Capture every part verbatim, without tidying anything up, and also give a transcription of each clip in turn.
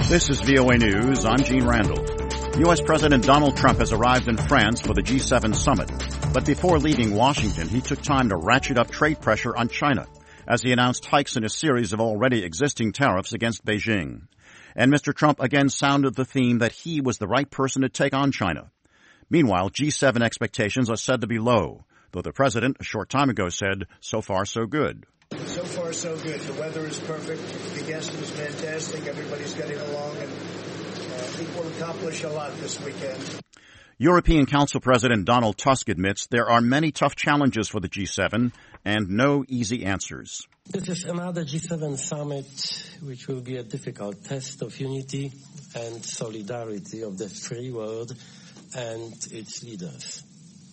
This is V O A News. I'm Gene Randall. U S. President Donald Trump has arrived in France for the G seven summit. But before leaving Washington, he took time to ratchet up trade pressure on China as he announced hikes in a series of already existing tariffs against Beijing. And Mister Trump again sounded the theme that he was the right person to take on China. Meanwhile, G seven expectations are said to be low, though the president a short time ago said, so far so good. So far, so good. The weather is perfect. The guest is fantastic. Everybody's getting along, and uh, I think we'll accomplish a lot this weekend. European Council President Donald Tusk admits there are many tough challenges for the G seven and no easy answers. This is another G seven summit which will be a difficult test of unity and solidarity of the free world and its leaders.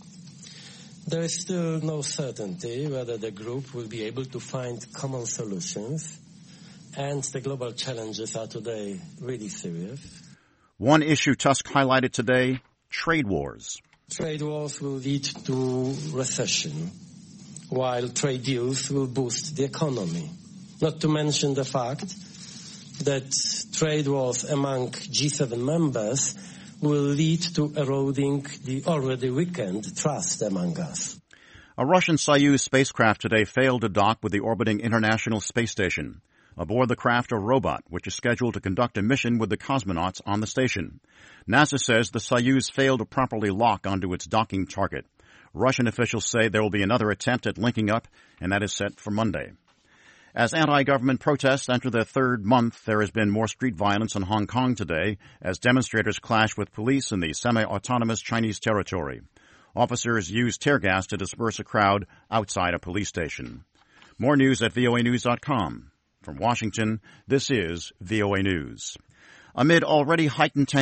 There is still no certainty whether the group will be able to find common solutions, and the global challenges are today really serious. One issue Tusk highlighted today, trade wars. Trade wars will lead to recession, while trade deals will boost the economy. Not to mention the fact that trade wars among G seven members will lead to eroding the already weakened trust among us. A Russian Soyuz spacecraft today failed to dock with the orbiting International Space Station. Aboard the craft, a robot, which is scheduled to conduct a mission with the cosmonauts on the station. NASA says the Soyuz failed to properly lock onto its docking target. Russian officials say there will be another attempt at linking up, and that is set for Monday. As anti-government protests enter their third month, there has been more street violence in Hong Kong today as demonstrators clash with police in the semi-autonomous Chinese territory. Officers used tear gas to disperse a crowd outside a police station. More news at V O A news dot com. From Washington, this is V O A News. Amid already heightened tension